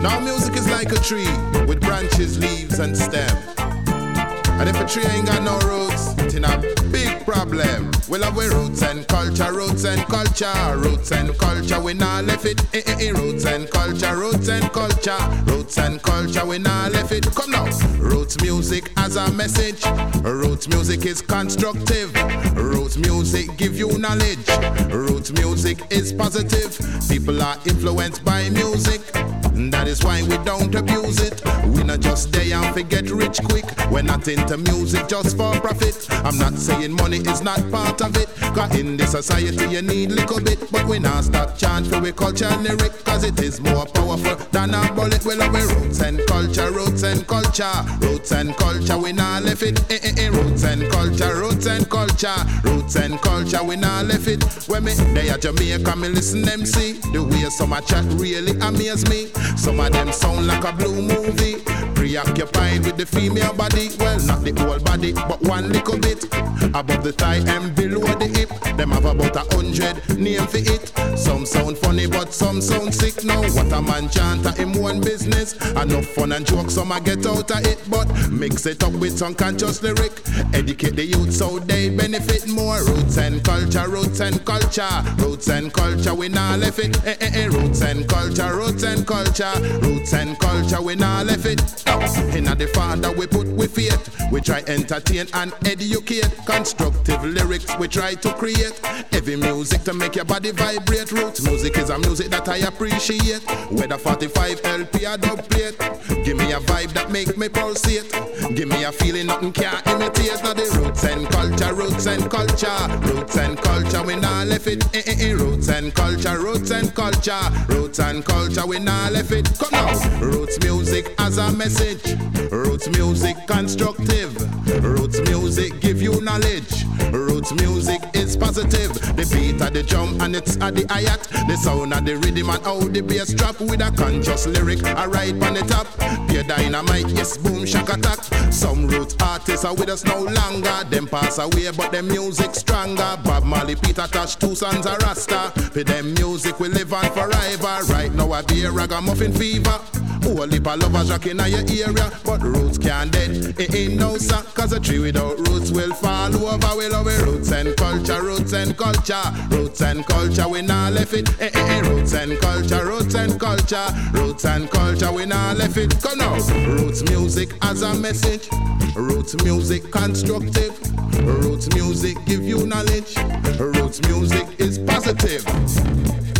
Now music is like a tree with branches, leaves and stem. And if a tree ain't got no roots, it's in a big problem. Well, our roots and culture, roots and culture, roots and culture, we not left it. Roots and culture, roots and culture, roots and culture, we not left it. Come now, roots music as a message. Roots music is constructive. Roots music give you knowledge. Roots music is positive. People are influenced by music. That is why we don't abuse it. We not just stay and forget rich quick. We're not into music just for profit. I'm not saying money is not part of it, cause in this society you need little bit. But we not start chant for we culture and lyric, cause it is more powerful than a bullet. Well, our roots and culture, roots and culture, roots and culture, we not left it. Roots and culture, roots and culture, roots and culture, we not left it. When me they at Jamaica, me listen them see the way some a chat really amaze me. Some of them sound like a blue movie, preoccupied with the female body. Well, not the whole body, but one little bit above the thigh and below the hip. Them have about 100 name for it. Some sound funny, but some sound sick. Now what a man chant at him one business. Enough fun and joke, some a get out of it, but mix it up with some conscious lyric. Educate the youth so they benefit more. Roots and culture, roots and culture, roots and culture, we not left it. Roots and culture, roots and culture, roots and culture, we not left it. Inna the Father we put with faith. We try entertain and educate. Constructive lyrics we try to create. Heavy music to make your body vibrate. Roots music is a music that I appreciate. Whether 45 LP or dub plate, give me a vibe that make me pulsate. Give me a feeling nothing can imitate. Now the roots and culture, roots and culture, roots and culture, we not left it. Roots and culture, roots and culture, roots and culture, we not left it. Come now, roots music as a message. Roots music constructive. Roots music give you knowledge. Roots music is positive. The beat of the drum and it's at the hi-hat. The sound of the rhythm and how the bass drop with a conscious lyric. I write on the top. Pure dynamite, yes, boom, shock attack. Some roots artists are with us no longer. Them pass away but them music stronger. Bob Marley, Peter Tosh, two sons of Rasta. For them music we live on forever. Right now I be a ragamuffin fever. Whole heap of lovers rocking in your area, but roots can't dead. It ain't no sir, cause a tree without roots will fall over. We love it. Roots and culture, roots and culture, roots and culture, we not left it. Roots and culture, roots and culture, roots and culture, we not left it. Come now, roots music as a message. Roots music constructive. Roots music give you knowledge. Roots music is positive.